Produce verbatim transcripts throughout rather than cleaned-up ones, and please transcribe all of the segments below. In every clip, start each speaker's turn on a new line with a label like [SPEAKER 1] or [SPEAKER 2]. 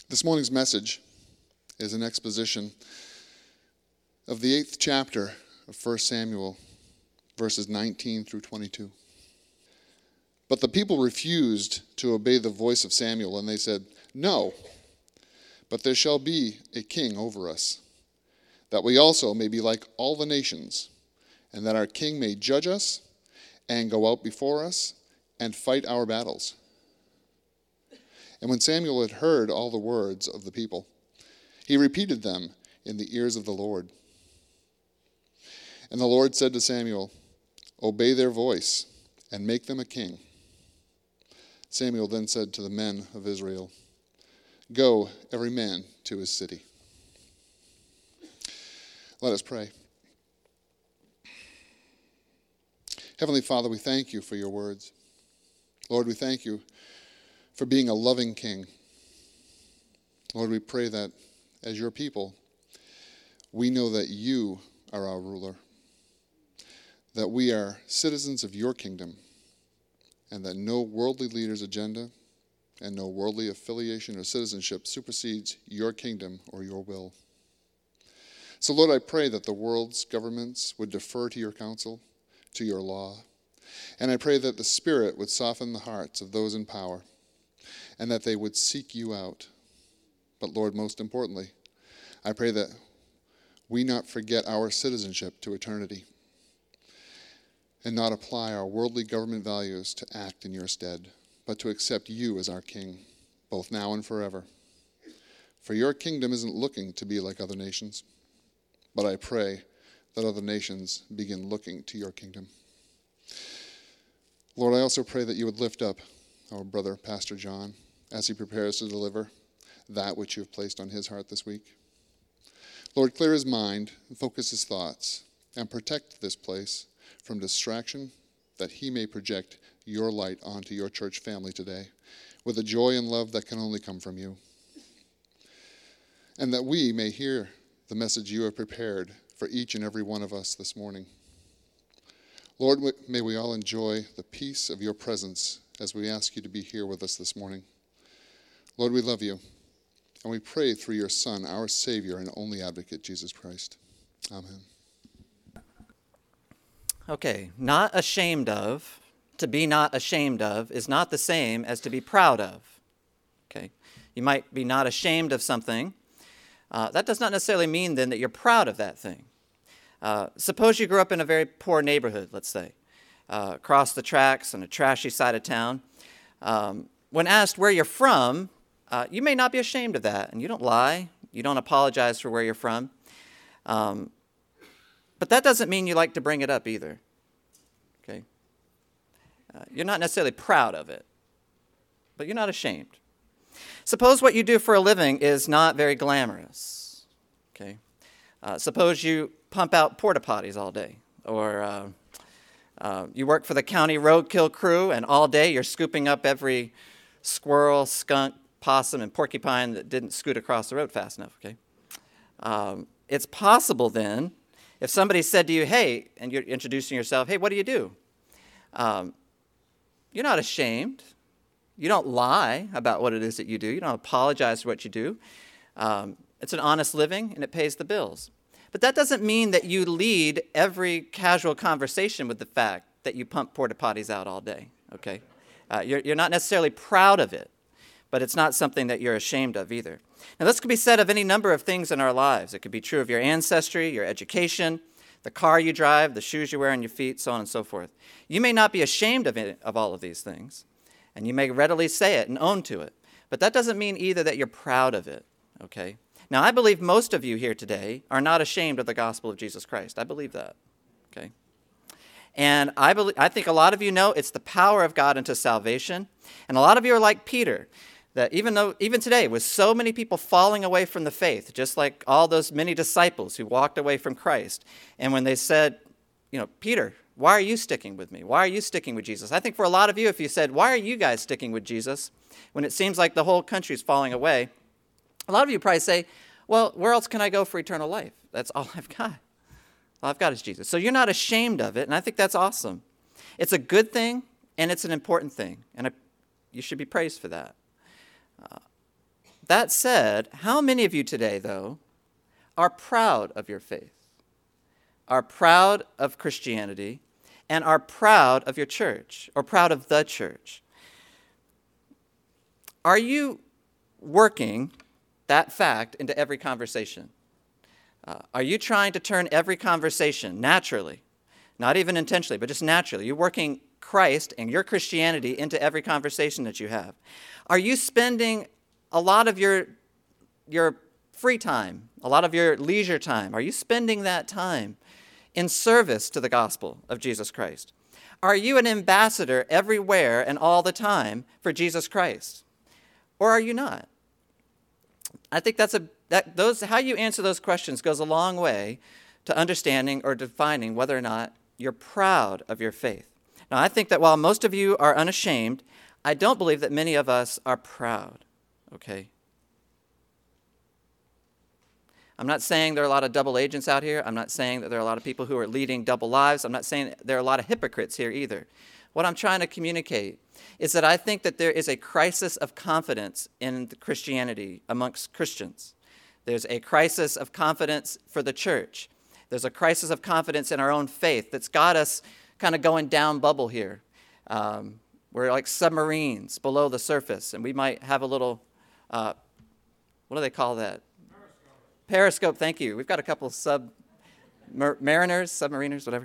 [SPEAKER 1] This morning's message is an exposition of the eighth chapter of First Samuel, verses nineteen through twenty-two. But the people refused to obey the voice of Samuel, and they said, "No, but there shall be a king over us, that we also may be like all the nations, and that our king may judge us and go out before us and fight our battles." And when Samuel had heard all the words of the people, he repeated them in the ears of the Lord. And the Lord said to Samuel, "Obey their voice and make them a king." Samuel then said to the men of Israel, "Go, every man to his city." Let us pray. Heavenly Father, we thank you for your words. Lord, we thank you for being a loving king. Lord, we pray that as your people, we know that you are our ruler, that we are citizens of your kingdom, and that no worldly leader's agenda and no worldly affiliation or citizenship supersedes your kingdom or your will. So, Lord, I pray that the world's governments would defer to your counsel, to your law, and I pray that the Spirit would soften the hearts of those in power, and that they would seek you out. But Lord, most importantly, I pray that we not forget our citizenship to eternity and not apply our worldly government values to act in your stead, but to accept you as our King, both now and forever. For your kingdom isn't looking to be like other nations, but I pray that other nations begin looking to your kingdom. Lord, I also pray that you would lift up our brother, Pastor John, as he prepares to deliver that which you have placed on his heart this week. Lord, clear his mind, focus his thoughts, and protect this place from distraction, that he may project your light onto your church family today with a joy and love that can only come from you. And that we may hear the message you have prepared for each and every one of us this morning. Lord, may we all enjoy the peace of your presence as we ask you to be here with us this morning. Lord, we love you, and we pray through your Son, our Savior and only advocate, Jesus Christ. Amen.
[SPEAKER 2] Okay, not ashamed of, to be not ashamed of, is not the same as to be proud of. Okay, you might be not ashamed of something. Uh, that does not necessarily mean then that you're proud of that thing. Uh, suppose you grew up in a very poor neighborhood, let's say, uh, across the tracks on a trashy side of town. Um, when asked where you're from, uh, you may not be ashamed of that, and you don't lie. You don't apologize for where you're from. Um, but that doesn't mean you like to bring it up either. Okay, uh, you're not necessarily proud of it, but you're not ashamed. Suppose what you do for a living is not very glamorous. Okay, uh, suppose you pump out porta potties all day, or uh, uh, you work for the county roadkill crew, and all day you're scooping up every squirrel, skunk, possum, and porcupine that didn't scoot across the road fast enough. Okay, um, it's possible then, if somebody said to you, "Hey," and you're introducing yourself, "Hey, what do you do?" Um, you're not ashamed. You don't lie about what it is that you do. You don't apologize for what you do. Um, it's an honest living, and it pays the bills. But that doesn't mean that you lead every casual conversation with the fact that you pump porta potties out all day, okay? Uh, you're, you're not necessarily proud of it, but it's not something that you're ashamed of either. Now, this could be said of any number of things in our lives. It could be true of your ancestry, your education, the car you drive, the shoes you wear on your feet, so on and so forth. You may not be ashamed of, it, of all of these things, and you may readily say it and own to it, but that doesn't mean either that you're proud of it, okay? Now, I believe most of you here today are not ashamed of the gospel of Jesus Christ. I believe that, okay? And I believe, I think a lot of you know it's the power of God unto salvation, and a lot of you are like Peter, that even though, even today, with so many people falling away from the faith, just like all those many disciples who walked away from Christ, and when they said, you know, "Peter, why are you sticking with me? Why are you sticking with Jesus?" I think for a lot of you, if you said, "Why are you guys sticking with Jesus?" when it seems like the whole country's falling away, a lot of you probably say, "Well, where else can I go for eternal life? That's all I've got. All I've got is Jesus." So you're not ashamed of it, and I think that's awesome. It's a good thing, and it's an important thing, and I, you should be praised for that. Uh, that said, how many of you today, though, are proud of your faith, are proud of Christianity, and are proud of your church, or proud of the church? Are you working that fact into every conversation? Uh, are you trying to turn every conversation naturally, not even intentionally, but just naturally? You're working Christ and your Christianity into every conversation that you have. Are you spending a lot of your, your free time, a lot of your leisure time, are you spending that time in service to the gospel of Jesus Christ? Are you an ambassador everywhere and all the time for Jesus Christ? Or are you not? I think that's a that those how you answer those questions goes a long way to understanding or defining whether or not you're proud of your faith. Now, I think that while most of you are unashamed, I don't believe that many of us are proud, okay? I'm not saying there are a lot of double agents out here. I'm not saying that there are a lot of people who are leading double lives. I'm not saying there are a lot of hypocrites here either. What I'm trying to communicate is that I think that there is a crisis of confidence in Christianity amongst Christians. There's a crisis of confidence for the church. There's a crisis of confidence in our own faith that's got us kind of going down bubble here. Um, we're like submarines below the surface, and we might have a little, uh, what do they call that? Periscope. Periscope, thank you. We've got a couple of sub mar- mariners, submariners, whatever.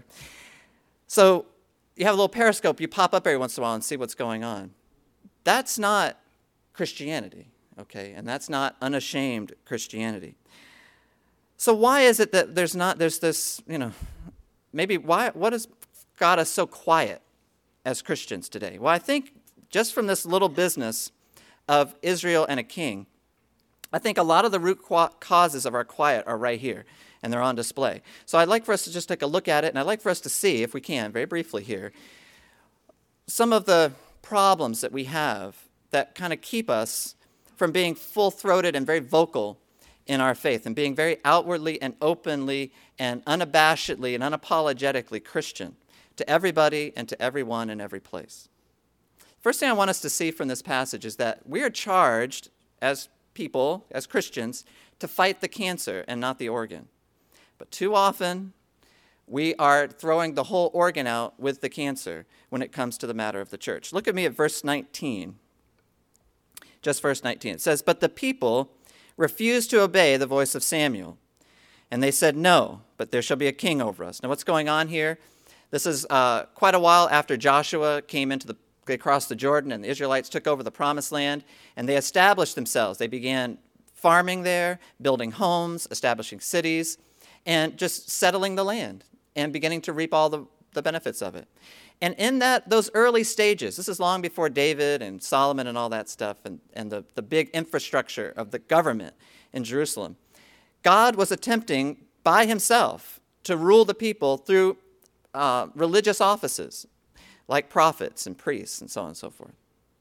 [SPEAKER 2] So you have a little periscope, you pop up every once in a while and see what's going on. That's not Christianity, okay? And that's not unashamed Christianity. So why is it that there's not, there's this, you know, maybe why, what has got us so quiet as Christians today? Well, I think just from this little business of Israel and a king, I think a lot of the root causes of our quiet are right here, and they're on display. So I'd like for us to just take a look at it, and I'd like for us to see, if we can, very briefly here, some of the problems that we have that kind of keep us from being full-throated and very vocal in our faith and being very outwardly and openly and unabashedly and unapologetically Christian to everybody and to everyone in every place. First thing I want us to see from this passage is that we are charged as people, as Christians, to fight the cancer and not the organ. But too often, we are throwing the whole organ out with the cancer when it comes to the matter of the church. Look at me at verse nineteen. Just verse nineteen. It says, "But the people refused to obey the voice of Samuel. And they said, 'No, but there shall be a king over us.'" Now what's going on here? This is uh, quite a while after Joshua came into the, they crossed the Jordan and the Israelites took over the promised land and they established themselves. They began farming there, building homes, establishing cities, and just settling the land and beginning to reap all the, the benefits of it. And in that, those early stages, this is long before David and Solomon and all that stuff and, and the, the big infrastructure of the government in Jerusalem, God was attempting by himself to rule the people through uh, religious offices like prophets and priests and so on and so forth.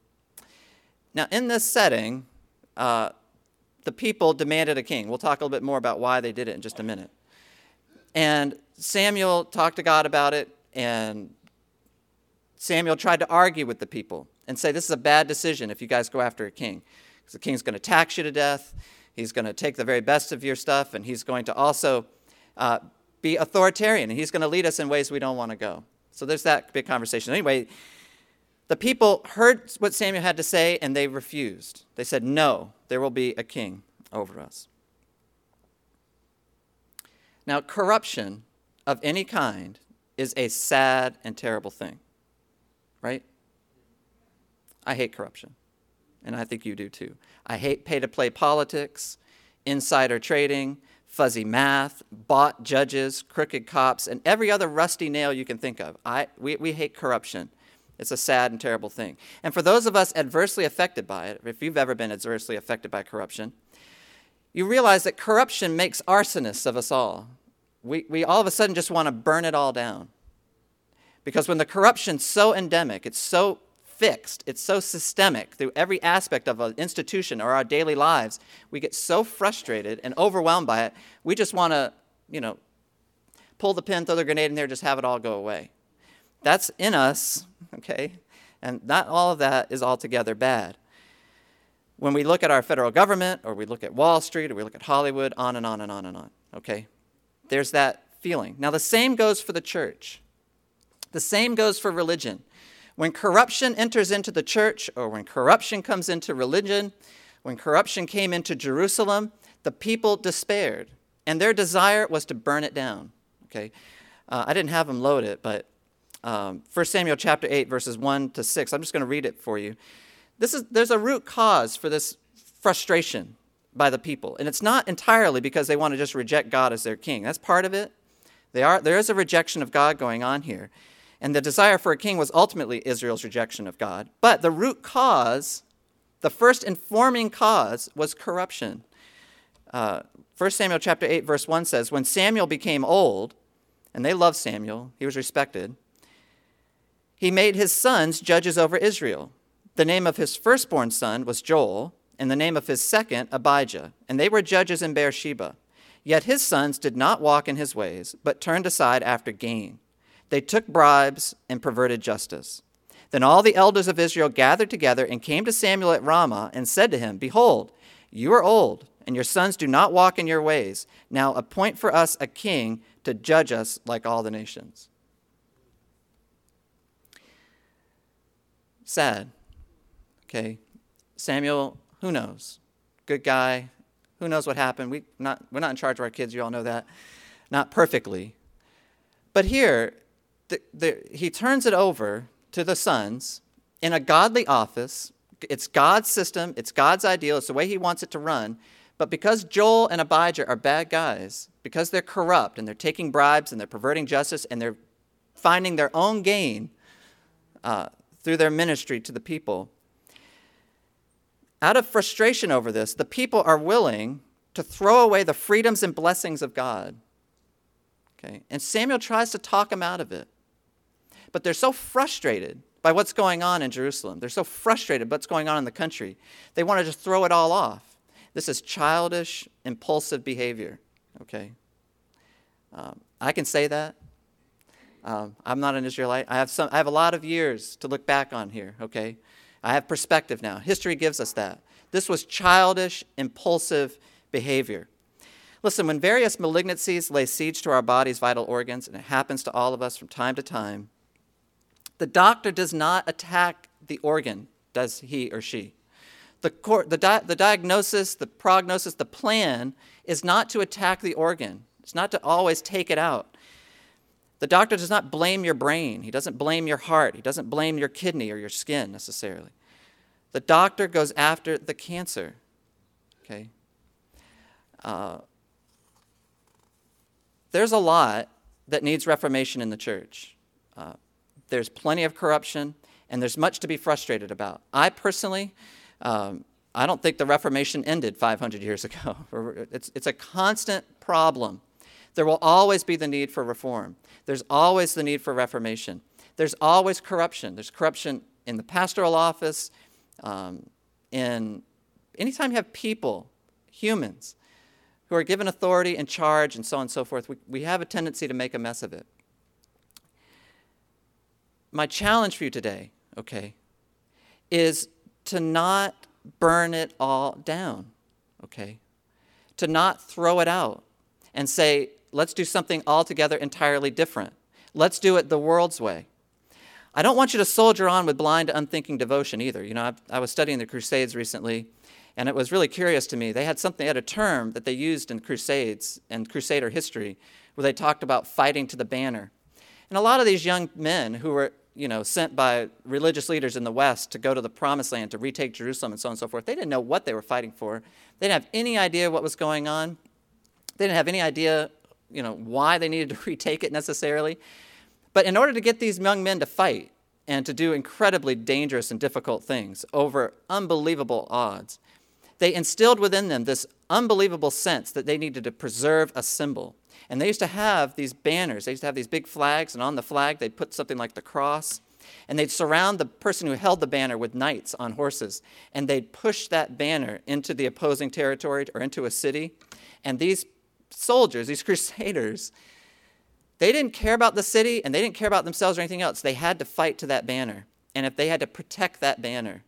[SPEAKER 2] Now, in this setting, uh, the people demanded a king. We'll talk a little bit more about why they did it in just a minute. And Samuel talked to God about it, and Samuel tried to argue with the people and say, this is a bad decision if you guys go after a king. Because the king's going to tax you to death. He's going to take the very best of your stuff, and he's going to also uh, be authoritarian, and he's going to lead us in ways we don't want to go. So there's that big conversation. Anyway, the people heard what Samuel had to say, and they refused. They said, no, there will be a king over us. Now, corruption of any kind is a sad and terrible thing, right? I hate corruption, and I think you do too. I hate pay-to-play politics, insider trading, fuzzy math, bought judges, crooked cops, and every other rusty nail you can think of. I, we, we hate corruption. It's a sad and terrible thing. And for those of us adversely affected by it, if you've ever been adversely affected by corruption, you realize that corruption makes arsonists of us all. We, we all of a sudden just want to burn it all down. Because when the corruption's so endemic, it's so fixed, it's so systemic through every aspect of an institution or our daily lives, we get so frustrated and overwhelmed by it, we just want to, you know, pull the pin, throw the grenade in there, just have it all go away. That's in us, okay? And not all of that is altogether bad. when we look at our federal government, or we look at Wall Street, or we look at Hollywood, on and on and on and on, okay? There's that feeling. Now, the same goes for the church. The same goes for religion. When corruption enters into the church, or when corruption comes into religion, when corruption came into Jerusalem, the people despaired, and their desire was to burn it down, okay? Uh, I didn't have them load it, but um, First Samuel chapter eight, verses one to six, I'm just going to read it for you. This is, there's a root cause for this frustration by the people, and it's not entirely because they want to just reject God as their king. That's part of it. They are, there is a rejection of God going on here, and the desire for a king was ultimately Israel's rejection of God. But the root cause, the first informing cause, was corruption. Uh, First Samuel chapter eight, verse one says, when Samuel became old, and they loved Samuel, he was respected, he made his sons judges over Israel. The name of his firstborn son was Joel, and the name of his second, Abijah, and they were judges in Beersheba. Yet his sons did not walk in his ways, but turned aside after gain. They took bribes and perverted justice. Then all the elders of Israel gathered together and came to Samuel at Ramah and said to him, behold, you are old, and your sons do not walk in your ways. Now appoint for us a king to judge us like all the nations. Sad. Okay. Samuel, who knows? Good guy. Who knows what happened? We not, we're not in charge of our kids. You all know that. Not perfectly. But here, the, the, he turns it over to the sons in a godly office. It's God's system. It's God's ideal. It's the way he wants it to run. But because Joel and Abijah are bad guys, because they're corrupt and they're taking bribes and they're perverting justice and they're finding their own gain uh, through their ministry to the people, out of frustration over this, the people are willing to throw away the freedoms and blessings of God. Okay? And Samuel tries to talk them out of it. But they're so frustrated by what's going on in Jerusalem. They're so frustrated by what's going on in the country. They want to just throw it all off. This is childish, impulsive behavior. Okay? Um, I can say that. Um, I'm not an Israelite. I have some. I have a lot of years to look back on here. Okay? I have perspective now. History gives us that. This was childish, impulsive behavior. Listen, when various malignancies lay siege to our body's vital organs, and it happens to all of us from time to time, the doctor does not attack the organ, does he or she? The, cor- the, di- the diagnosis, the prognosis, the plan is not to attack the organ. It's not to always take it out. The doctor does not blame your brain. He doesn't blame your heart. He doesn't blame your kidney or your skin necessarily. The doctor goes after the cancer. Okay? Uh, there's a lot that needs reformation in the church. Uh, there's plenty of corruption, and there's much to be frustrated about. I personally, um, I don't think the Reformation ended five hundred years ago. It's, it's a constant problem. There will always be the need for reform. There's always the need for reformation. There's always corruption. There's corruption in the pastoral office, um, in anytime you have people, humans, who are given authority and charge and so on and so forth, we, we have a tendency to make a mess of it. My challenge for you today, okay, is to not burn it all down, okay? To not throw it out and say, let's do something altogether entirely different. Let's do it the world's way. I don't want you to soldier on with blind, unthinking devotion either. You know, I've, I was studying the Crusades recently, and it was really curious to me. They had something, they had a term that they used in Crusades and Crusader history where they talked about fighting to the banner. And a lot of these young men who were, you know, sent by religious leaders in the West to go to the Promised Land to retake Jerusalem and so on and so forth, they didn't know what they were fighting for. They didn't have any idea what was going on. They didn't have any idea, you know, why they needed to retake it necessarily. But in order to get these young men to fight and to do incredibly dangerous and difficult things over unbelievable odds, they instilled within them this unbelievable sense that they needed to preserve a symbol. And they used to have these banners. They used to have these big flags, and on the flag they'd put something like the cross. And they'd surround the person who held the banner with knights on horses, and they'd push that banner into the opposing territory or into a city. And these soldiers, these crusaders, they didn't care about the city, and they didn't care about themselves or anything else. They had to fight to that banner. And if they had to protect that banner,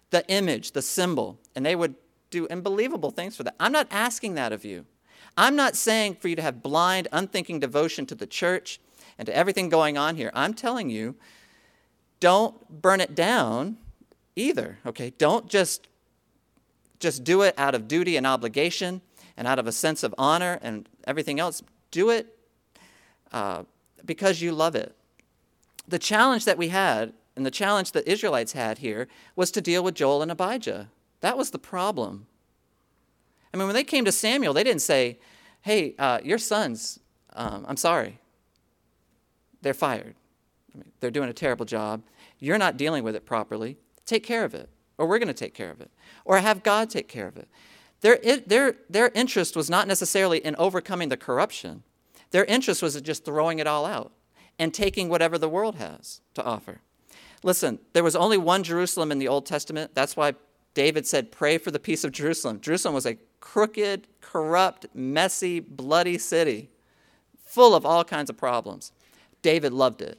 [SPEAKER 2] the image, the symbol, and they would do unbelievable things for that. I'm not asking that of you. I'm not saying for you to have blind, unthinking devotion to the church and to everything going on here. I'm telling you, don't burn it down either, okay? Don't just, just do it out of duty and obligation and out of a sense of honor and everything else. Do it uh, because you love it. The challenge that we had, and the challenge that Israelites had here, was to deal with Joel and Abijah. That was the problem. I mean, when they came to Samuel, they didn't say, hey, uh, your sons, um, I'm sorry, they're fired. I mean, they're doing a terrible job. You're not dealing with it properly. Take care of it, or we're going to take care of it, or have God take care of it. Their, their, their interest was not necessarily in overcoming the corruption. Their interest was in just throwing it all out and taking whatever the world has to offer. Listen, there was only one Jerusalem in the Old Testament. That's why David said, pray for the peace of Jerusalem. Jerusalem was a crooked, corrupt, messy, bloody city, full of all kinds of problems. David loved it.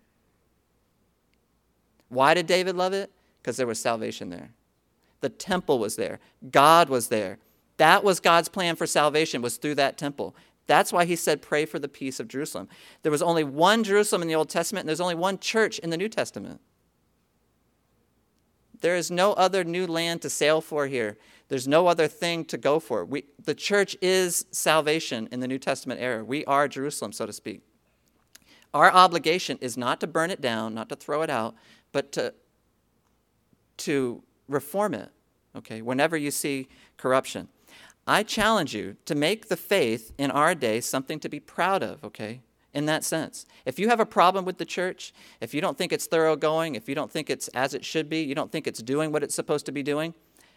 [SPEAKER 2] Why did David love it? Because there was salvation there. The temple was there. God was there. That was God's plan for salvation, was through that temple. That's why he said, pray for the peace of Jerusalem. There was only one Jerusalem in the Old Testament, and there's only one church in the New Testament. There is no other new land to sail for here. There's no other thing to go for. We, the church is salvation in the New Testament era. We are Jerusalem, so to speak. Our obligation is not to burn it down, not to throw it out, but to, to reform it, okay, whenever you see corruption. I challenge you to make the faith in our day something to be proud of, okay, in that sense. If you have a problem with the church, if you don't think it's thoroughgoing, if you don't think it's as it should be, you don't think it's doing what it's supposed to be doing,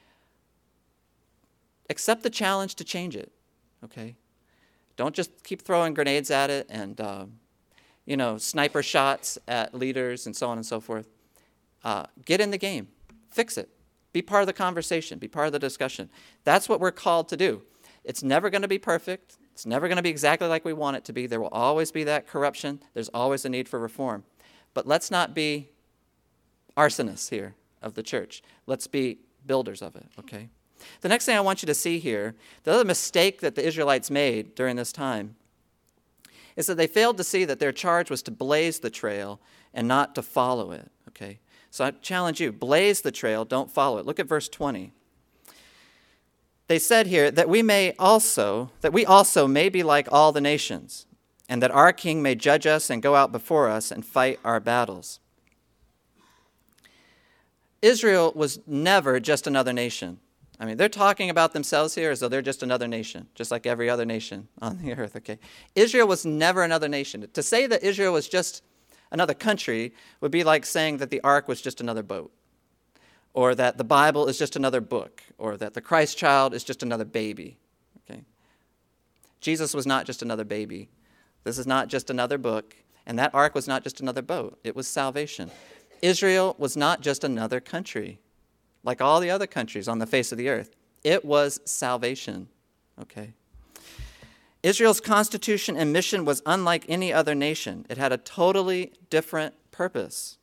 [SPEAKER 2] accept the challenge to change it, okay? Don't just keep throwing grenades at it and, uh, you know, sniper shots at leaders and so on and so forth. Uh, get in the game. Fix it. Be part of the conversation. Be part of the discussion. That's what we're called to do. It's never going to be perfect. It's never going to be exactly like we want it to be. There will always be that corruption. There's always a need for reform. But let's not be arsonists here of the church. Let's be builders of it, okay? The next thing I want you to see here, the other mistake that the Israelites made during this time is that they failed to see that their charge was to blaze the trail and not to follow it, okay? So I challenge you, blaze the trail, don't follow it. Look at verse twenty. They said here that we may also, that we also may be like all the nations, and that our king may judge us and go out before us and fight our battles. Israel was never just another nation. I mean, they're talking about themselves here as though they're just another nation, just like every other nation on the earth, okay? Israel was never another nation. To say that Israel was just another country would be like saying that the ark was just another boat, or that the Bible is just another book, or that the Christ child is just another baby, okay? Jesus was not just another baby. This is not just another book, and that ark was not just another boat. It was salvation. Israel was not just another country, like all the other countries on the face of the earth. It was salvation, okay? Israel's constitution and mission was unlike any other nation. It had a totally different purpose.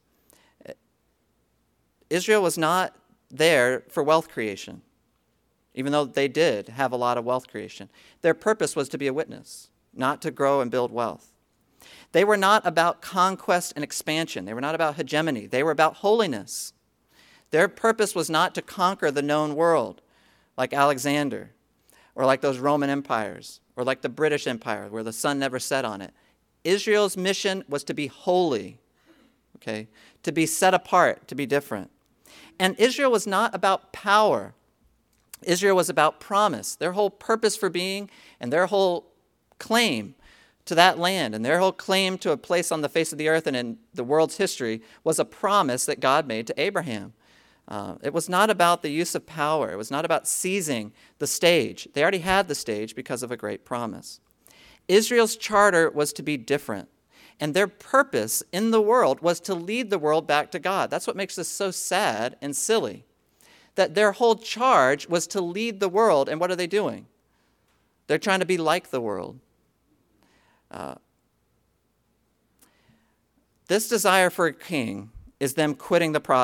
[SPEAKER 2] Israel was not there for wealth creation, even though they did have a lot of wealth creation. Their purpose was to be a witness, not to grow and build wealth. They were not about conquest and expansion. They were not about hegemony. They were about holiness. Their purpose was not to conquer the known world like Alexander or like those Roman empires or like the British Empire where the sun never set on it. Israel's mission was to be holy, okay, to be set apart, to be different. And Israel was not about power. Israel was about promise. Their whole purpose for being and their whole claim to that land and their whole claim to a place on the face of the earth and in the world's history was a promise that God made to Abraham. Uh, it was not about the use of power. It was not about seizing the stage. They already had the stage because of a great promise. Israel's charter was to be different. And their purpose in the world was to lead the world back to God. That's what makes this so sad and silly. That their whole charge was to lead the world. And what are they doing? They're trying to be like the world. Uh, this desire for a king is them quitting the project.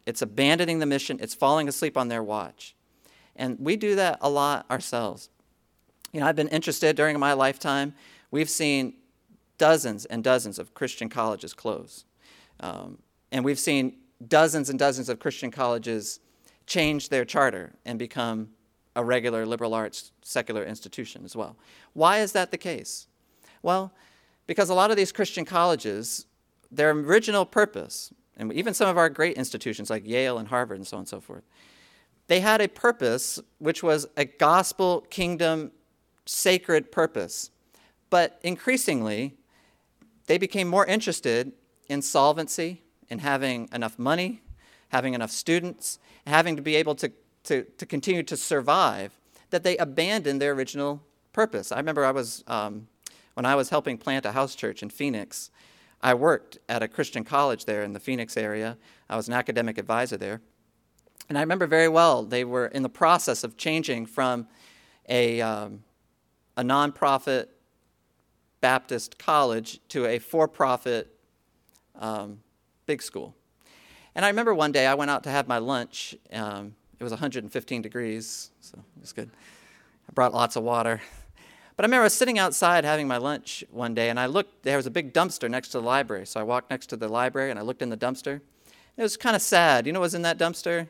[SPEAKER 2] It's abandoning the mission. It's falling asleep on their watch. And we do that a lot ourselves. You know, I've been interested during my lifetime. We've seen dozens and dozens of Christian colleges close. Um, and we've seen dozens and dozens of Christian colleges change their charter and become a regular liberal arts secular institution as well. Why is that the case? Well, because a lot of these Christian colleges, their original purpose, and even some of our great institutions like Yale and Harvard and so on and so forth, they had a purpose which was a gospel kingdom sacred purpose. But increasingly, they became more interested in solvency, in having enough money, having enough students, having to be able to, to, to continue to survive, that they abandoned their original purpose. I remember I was, um, when I was helping plant a house church in Phoenix, I worked at a Christian college there in the Phoenix area. I was an academic advisor there. And I remember very well, they were in the process of changing from a, um, a nonprofit Baptist college to a for-profit um, big school. And I remember one day I went out to have my lunch. Um, it was one hundred fifteen degrees, so it was good. I brought lots of water. But I remember I was sitting outside having my lunch one day, and I looked, there was a big dumpster next to the library. So I walked next to the library, and I looked in the dumpster. It was kind of sad. You know what was in that dumpster?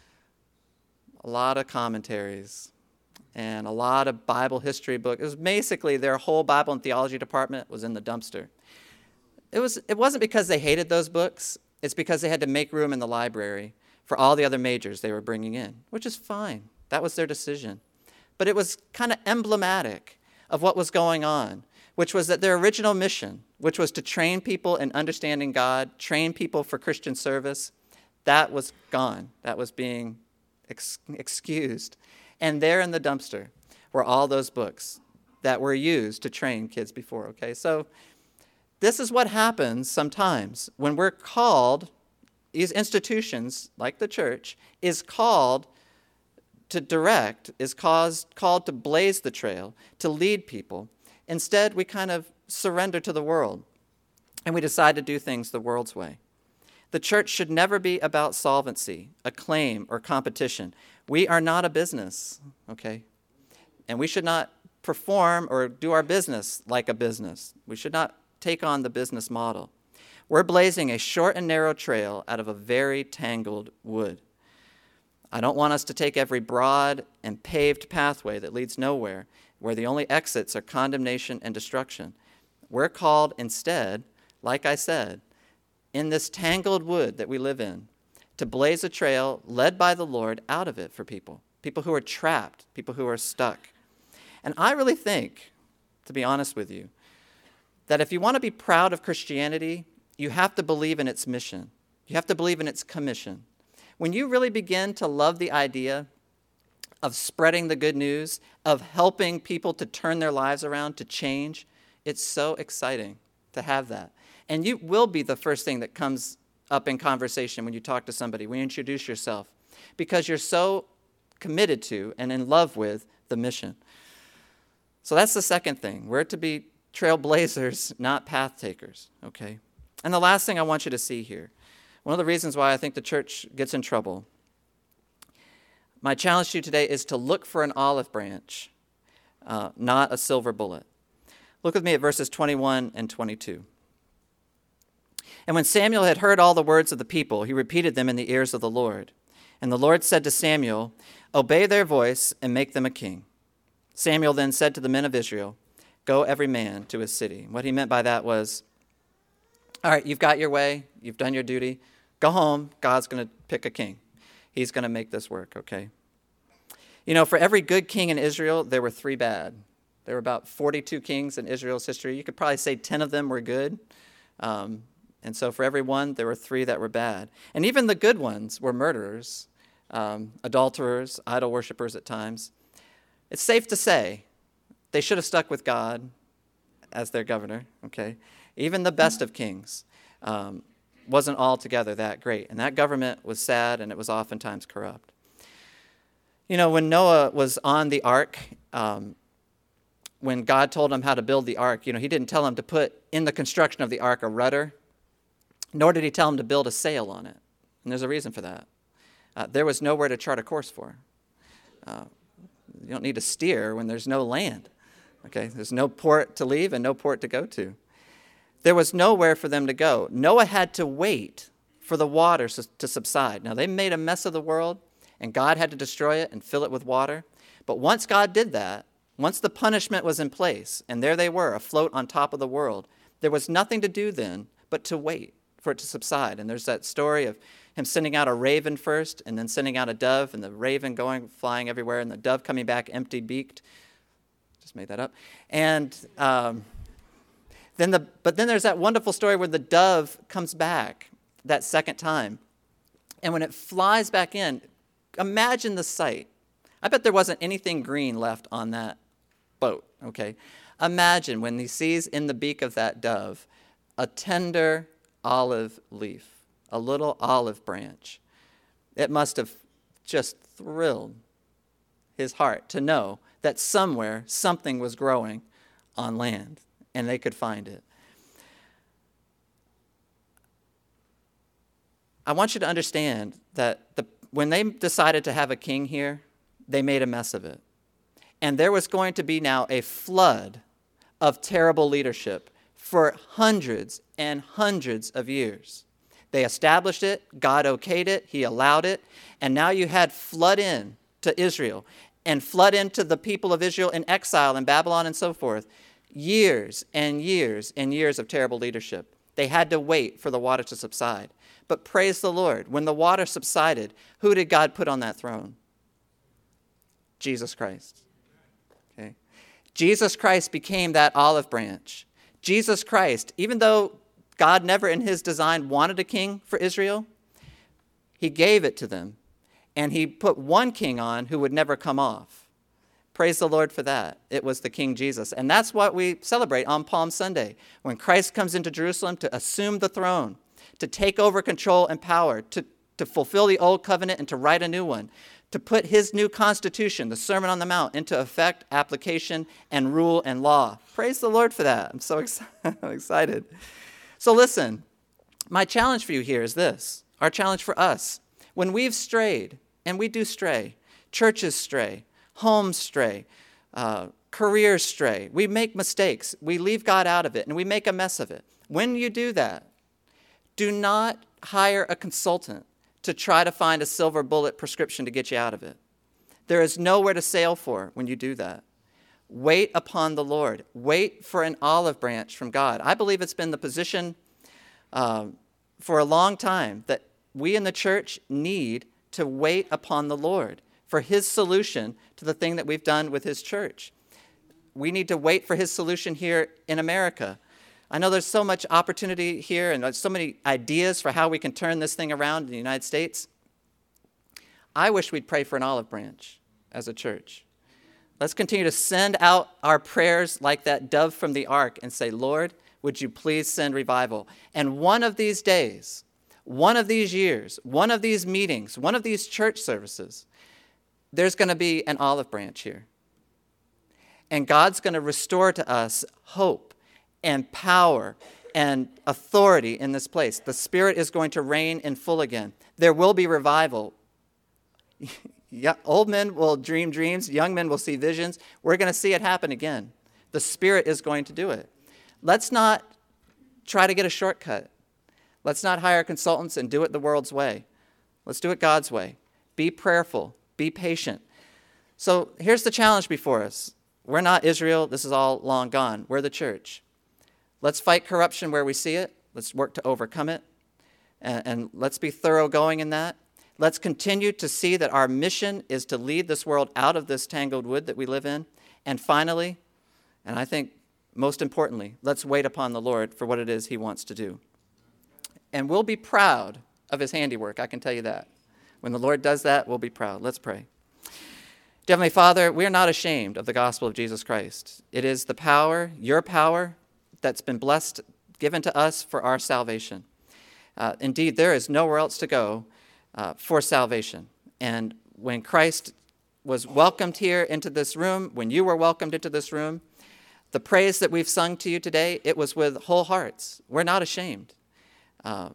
[SPEAKER 2] A lot of commentaries and a lot of Bible history books. It was basically their whole Bible and theology department was in the dumpster. It was, it wasn't because they hated those books. It's because they had to make room in the library for all the other majors they were bringing in, which is fine. That was their decision. But it was kind of emblematic of what was going on, which was that their original mission, which was to train people in understanding God, train people for Christian service, that was gone. That was being ex- excused. And there in the dumpster were all those books that were used to train kids before, okay? So this is what happens sometimes when we're called, these institutions, like the church, is called to direct, is caused, called to blaze the trail, to lead people. Instead, we kind of surrender to the world, and we decide to do things the world's way. The church should never be about solvency, acclaim, or competition. We are not a business, okay? And we should not perform or do our business like a business. We should not take on the business model. We're blazing a short and narrow trail out of a very tangled wood. I don't want us to take every broad and paved pathway that leads nowhere, where the only exits are condemnation and destruction. We're called instead, like I said, in this tangled wood that we live in, to blaze a trail led by the Lord out of it for people, people who are trapped, people who are stuck. And I really think, to be honest with you, that if you want to be proud of Christianity, you have to believe in its mission. You have to believe in its commission. When you really begin to love the idea of spreading the good news, of helping people to turn their lives around, to change, it's so exciting to have that. And you will be the first thing that comes up in conversation when you talk to somebody, when you introduce yourself, because you're so committed to and in love with the mission. So that's the second thing. We're to be trailblazers, not path takers, okay? And the last thing I want you to see here, one of the reasons why I think the church gets in trouble, my challenge to you today is to look for an olive branch, uh, not a silver bullet. Look with me at verses twenty-one and twenty-two. And when Samuel had heard all the words of the people, he repeated them in the ears of the Lord. And the Lord said to Samuel, "Obey their voice and make them a king." Samuel then said to the men of Israel, "Go every man to his city." What he meant by that was, all right, you've got your way, you've done your duty, go home, God's going to pick a king. He's going to make this work, okay? You know, for every good king in Israel, there were three bad. There were about forty-two kings in Israel's history. You could probably say ten of them were good. Um, and so for every one, there were three that were bad. And even the good ones were murderers, um, adulterers, idol worshipers at times. It's safe to say they should have stuck with God as their governor, okay? Even the best of kings um, wasn't altogether that great. And that government was sad, and it was oftentimes corrupt. You know, when Noah was on the ark, um, when God told him how to build the ark, you know, he didn't tell him to put in the construction of the ark a rudder, nor did he tell him to build a sail on it, and there's a reason for that. Uh, there was nowhere to chart a course for. Uh, you don't need to steer when there's no land. Okay, there's no port to leave and no port to go to. There was nowhere for them to go. Noah had to wait for the waters to subside. Now, they made a mess of the world, and God had to destroy it and fill it with water. But once God did that, once the punishment was in place, and there they were, afloat on top of the world, there was nothing to do then but to wait for it to subside. And there's that story of him sending out a raven first, and then sending out a dove, and the raven going, flying everywhere, and the dove coming back empty-beaked. Just made that up. And um, then the, but then there's that wonderful story where the dove comes back that second time. And when it flies back in, imagine the sight. I bet there wasn't anything green left on that boat, okay? Imagine when he sees in the beak of that dove a tender olive leaf, a little olive branch. It must have just thrilled his heart to know that somewhere something was growing on land and they could find it. I want you to understand that the, when they decided to have a king here, they made a mess of it. And there was going to be now a flood of terrible leadership for hundreds and hundreds of years. They established it, God okayed it, he allowed it, and now you had flood in to Israel and flood into the people of Israel in exile in Babylon and so forth. Years and years and years of terrible leadership. They had to wait for the water to subside. But praise the Lord, when the water subsided, who did God put on that throne? Jesus Christ. Okay. Jesus Christ became that olive branch. Jesus Christ, even though God never in his design wanted a king for Israel, he gave it to them. And he put one king on who would never come off. Praise the Lord for that. It was the King Jesus. And that's what we celebrate on Palm Sunday, when Christ comes into Jerusalem to assume the throne, to take over control and power, to, to fulfill the old covenant and to write a new one, to put his new constitution, the Sermon on the Mount, into effect, application, and rule and law. Praise the Lord for that. I'm so ex- excited. So listen, my challenge for you here is this, our challenge for us. When we've strayed, and we do stray, churches stray, homes stray, uh, careers stray, we make mistakes, we leave God out of it, and we make a mess of it. When you do that, do not hire a consultant to try to find a silver bullet prescription to get you out of it. There is nowhere to sail for when you do that. Wait upon the Lord. Wait for an olive branch from God. I believe it's been the position uh, for a long time that we in the church need to wait upon the Lord for his solution to the thing that we've done with his church. We need to wait for his solution here in America. I know there's so much opportunity here and there's so many ideas for how we can turn this thing around in the United States. I wish we'd pray for an olive branch as a church. Let's continue to send out our prayers like that dove from the ark and say, Lord, would you please send revival? And one of these days, one of these years, one of these meetings, one of these church services, there's going to be an olive branch here. And God's going to restore to us hope and power and authority in this place. The Spirit is going to reign in full again. There will be revival. Yeah, old men will dream dreams. Young men will see visions. We're going to see it happen again. The Spirit is going to do it. Let's not try to get a shortcut. Let's not hire consultants and do it the world's way. Let's do it God's way. Be prayerful. Be patient. So here's the challenge before us. We're not Israel. This is all long gone. We're the church. Let's fight corruption where we see it. Let's work to overcome it. And, and let's be thoroughgoing in that. Let's continue to see that our mission is to lead this world out of this tangled wood that we live in. And finally, and I think most importantly, let's wait upon the Lord for what it is he wants to do. And we'll be proud of his handiwork, I can tell you that. When the Lord does that, we'll be proud. Let's pray. Dear Heavenly Father, we are not ashamed of the gospel of Jesus Christ. It is the power, your power, that's been blessed, given to us for our salvation. Uh, indeed, there is nowhere else to go uh, for salvation. And when Christ was welcomed here into this room, when you were welcomed into this room, the praise that we've sung to you today, it was with whole hearts. We're not ashamed. Uh,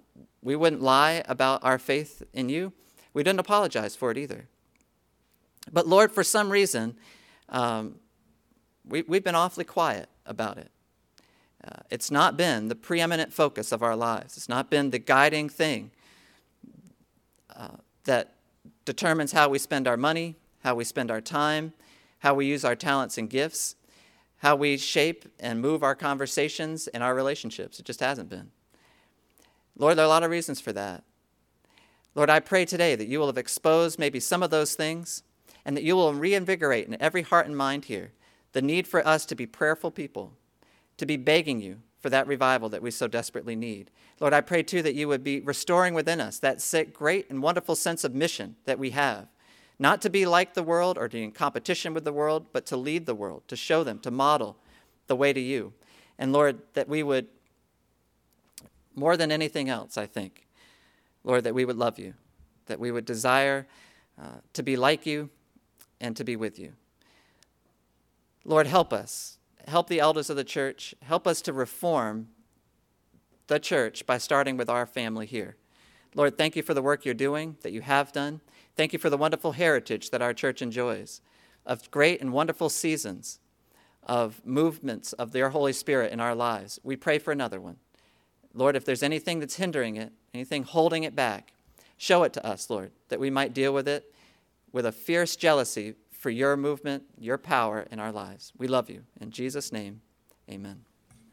[SPEAKER 2] we wouldn't lie about our faith in you. We didn't apologize for it either. But Lord, for some reason, um, we, we've been awfully quiet about it. Uh, it's not been the preeminent focus of our lives. It's not been the guiding thing uh, that determines how we spend our money, how we spend our time, how we use our talents and gifts, how we shape and move our conversations and our relationships. It just hasn't been. Lord, there are a lot of reasons for that. Lord, I pray today that you will have exposed maybe some of those things and that you will reinvigorate in every heart and mind here the need for us to be prayerful people, to be begging you for that revival that we so desperately need. Lord, I pray too that you would be restoring within us that great and wonderful sense of mission that we have, not to be like the world or to be in competition with the world, but to lead the world, to show them, to model the way to you. And Lord, that we would, more than anything else, I think, Lord, that we would love you, that we would desire uh, to be like you and to be with you. Lord, help us. Help the elders of the church. Help us to reform the church by starting with our family here. Lord, thank you for the work you're doing, that you have done. Thank you for the wonderful heritage that our church enjoys of great and wonderful seasons of movements of your Holy Spirit in our lives. We pray for another one. Lord, if there's anything that's hindering it, anything holding it back, show it to us, Lord, that we might deal with it with a fierce jealousy for your movement, your power in our lives. We love you. In Jesus' name, amen.